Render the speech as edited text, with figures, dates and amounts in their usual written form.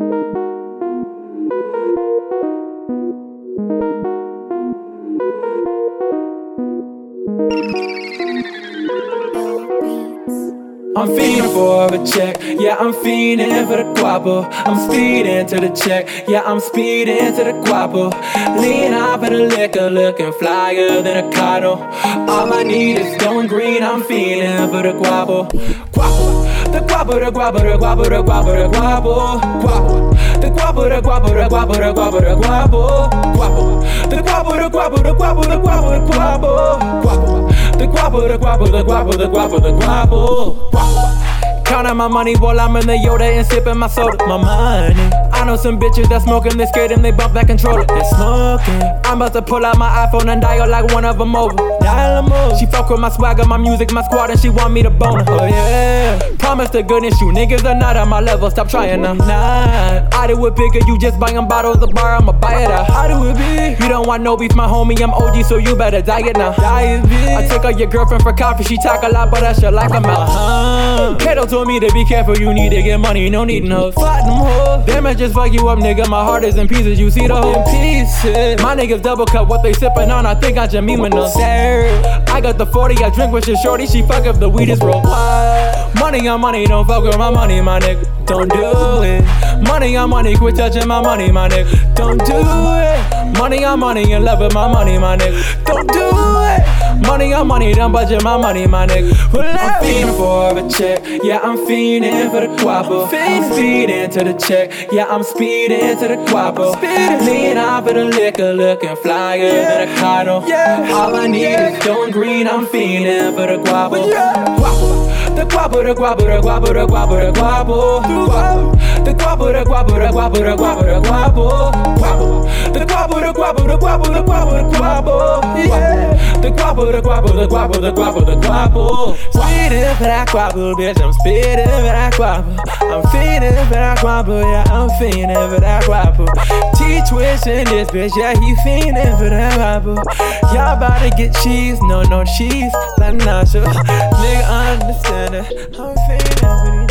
I'm fiending for a check, yeah, I'm fiending for the guapo. I'm speeding to the check, yeah, I'm speeding to the guapo. Lean out for the liquor, looking flyer than a Cotto. All I need is going green, I'm fiending for the guapo. Guapo, the guapo, the guapo, the guapo, the guapo, the guapo. Guapo, the guapo, the guapo, the guapo, the guapo, the guapo. Guapo, the guapo, the guapo, the guapo, the guapo, the guapo. Guapo, the guapo, the guapo, the guapo, the guapo, the guapo. Counting my money while I'm in the Yoda and sipping my soda. My money. I know some bitches that smoking, they scared and they bump that controller. They smoking. I'm about to pull out my iPhone and dial like one of them over. Dial them over. She fuck with my swagger, my music, my squad, and she want me to bone her. Oh yeah. Promise to goodness you niggas are not on my level. Stop trying now. Nah. I do it bigger, you just buying bottles of bar, I'ma buy it out. How do it be? You don't want no beef, my homie, I'm OG, so you better diet now. Diet, bitch. I took out your girlfriend for coffee, she talk a lot, but I should like them out. Kato told me to be careful, you need to get money, no needin' hoes. Fuck them hoes. Damn, I just fuck you up, nigga, my heart is in pieces, you see the whole pieces. My niggas double cup, what they sippin' on, I think I Jamima no. I got the 40, I drink with your shorty, she fuck if the weed is roll. Money on money, don't fuck with my money, my nigga. Don't do it. Money on money, quit touching my money, my nigga. Don't do it. Money on money, in love with my money, my nigga. Don't do it. Money on money, don't budget my money, my nigga. I'm fiending for a check, yeah, I'm fiending for the guapo. I'm speeding to the check, yeah, I'm speeding to the guapo. Lean out for the liquor, looking flyer than a Cotto. All I need is going green, I'm fiending for the guapo. The guapo, the guapo, the guapo, the guapo, the guapo. The guapo, the guapo, the guapo, the guapo, the guapo. The guapo, the guapo, the guapo, the guapo, the guapo. The guapo, the guapo, the guapo, the guapo, the guapo. Speeding for that guapo, bitch, I'm speeding for that guapo. I'm feeding for that guapo, yeah, I'm feeding for that guapo. T-twisting this bitch, yeah, he feeding for that guapo. Y'all about to get cheese, no cheese, like nacho. Nigga, understand it, I'm feeding for the